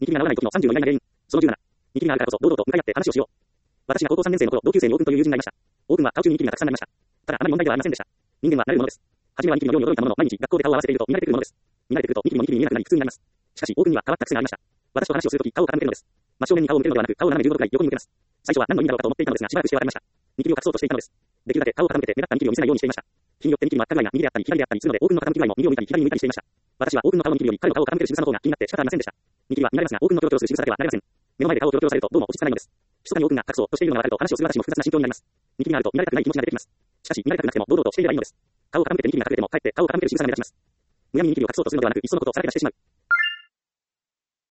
見切りが合わない時の30の意外な原因。その17。見切りがあるからこそ、堂々と向かい合って話をしよう。私が高校3年生の頃、同級生に王君という友人がいました。王君は顔中に見切りがたくさんなりました。ただ、あまり問題ではありませんでした。人間は慣れるものです。初めは見切りの量に驚いたものの、毎日学校で顔を合わせていると見慣れてくるものです。見慣れてくると、見切りも見切りに見えなくなり、普通になります。しかし、王君には変わった癖がありました。私と話をするとき、顔を傾けるのです。真正面に顔を向けるのではなく、顔を斜め15度くらい横に向けます。最初は何の意味だろうかと思っていたのですが、しばらくしてわかりました。見切りを隠そうとしていたのです。できるだけ顔を傾けて、目立った見切りを見せないようにしていました。日によって見切りは赤ぐらいが右であったり、左であったりするので、王君の傾き具合も右を見たり、左に向いたりしていました。私は王君の顔の見切りより、彼の顔を傾ける仕草の方が気になって仕方ありませんでした。見切りは見られますが、王君のキョロキョロする仕草だけは慣れません。目の前で顔をキョロキョロされると、どうも落ち着かないのです。密かに王君が隠そうとしているのがわかると、話をする私も複雑な心境になります。見切りがあると見られたくない気持ちが出てきます。しかし、見られたくなくても堂々としていればいいのです。顔を傾けて見切りが隠れても、かえって顔を傾ける仕草が目立ちます。むやみに見切りを隠そうとするのではなく、いっそのことをさらけ出してしまう。